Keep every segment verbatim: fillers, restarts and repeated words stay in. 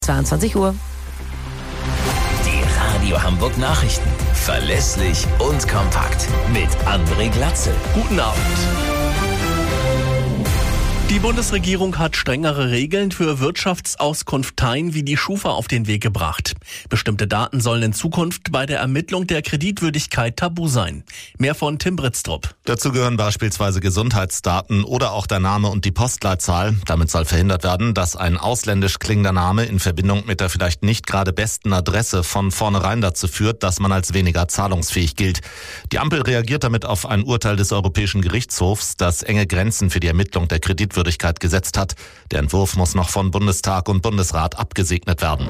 zweiundzwanzig Uhr. Die Radio Hamburg Nachrichten. Verlässlich und kompakt. Mit André Glatzel. Guten Abend. Die Bundesregierung hat strengere Regeln für Wirtschaftsauskunfteien wie die Schufa auf den Weg gebracht. Bestimmte Daten sollen in Zukunft bei der Ermittlung der Kreditwürdigkeit tabu sein. Mehr von Tim Britztrup. Dazu gehören beispielsweise Gesundheitsdaten oder auch der Name und die Postleitzahl. Damit soll verhindert werden, dass ein ausländisch klingender Name in Verbindung mit der vielleicht nicht gerade besten Adresse von vornherein dazu führt, dass man als weniger zahlungsfähig gilt. Die Ampel reagiert damit auf ein Urteil des Europäischen Gerichtshofs, das enge Grenzen für die Ermittlung der Kreditwürdigkeit gesetzt hat. Der Entwurf muss noch von Bundestag und Bundesrat abgesegnet werden.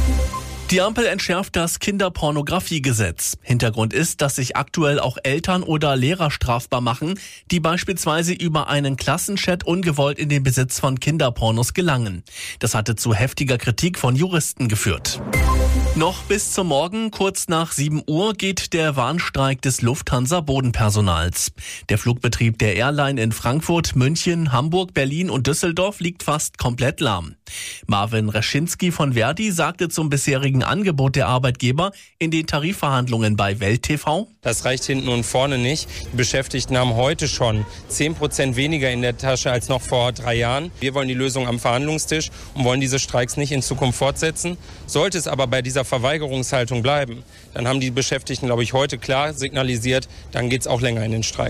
Die Ampel entschärft das Kinderpornografiegesetz. Hintergrund ist, dass sich aktuell auch Eltern oder Lehrer strafbar machen, die beispielsweise über einen Klassenchat ungewollt in den Besitz von Kinderpornos gelangen. Das hatte zu heftiger Kritik von Juristen geführt. Noch bis zum Morgen, kurz nach sieben Uhr, geht der Warnstreik des Lufthansa-Bodenpersonals. Der Flugbetrieb der Airline in Frankfurt, München, Hamburg, Berlin und Düsseldorf liegt fast komplett lahm. Marvin Reschinski von Verdi sagte zum bisherigen Angebot der Arbeitgeber in den Tarifverhandlungen bei Welt T V: Das reicht hinten und vorne nicht. Die Beschäftigten haben heute schon zehn Prozent weniger in der Tasche als noch vor drei Jahren. Wir wollen die Lösung am Verhandlungstisch und wollen diese Streiks nicht in Zukunft fortsetzen. Sollte es aber bei dieser Verweigerungshaltung bleiben, dann haben die Beschäftigten, glaube ich, heute klar signalisiert, dann geht es auch länger in den Streik.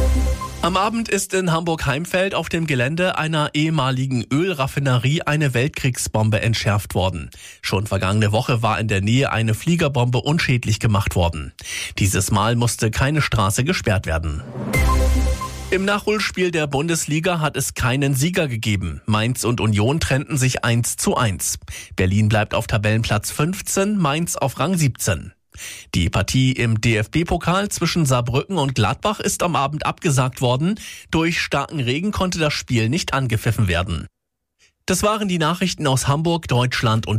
Am Abend ist in Hamburg-Heimfeld auf dem Gelände einer ehemaligen Ölraffinerie eine Weltkriegsbombe entschärft worden. Schon vergangene Woche war in der Nähe eine Fliegerbombe unschädlich gemacht worden. Dieses Mal musste keine Straße gesperrt werden. Im Nachholspiel der Bundesliga hat es keinen Sieger gegeben. Mainz und Union trennten sich eins zu eins. Berlin bleibt auf Tabellenplatz fünfzehn, Mainz auf Rang siebzehn. Die Partie im D F B-Pokal zwischen Saarbrücken und Gladbach ist am Abend abgesagt worden. Durch starken Regen konnte das Spiel nicht angepfiffen werden. Das waren die Nachrichten aus Hamburg, Deutschland und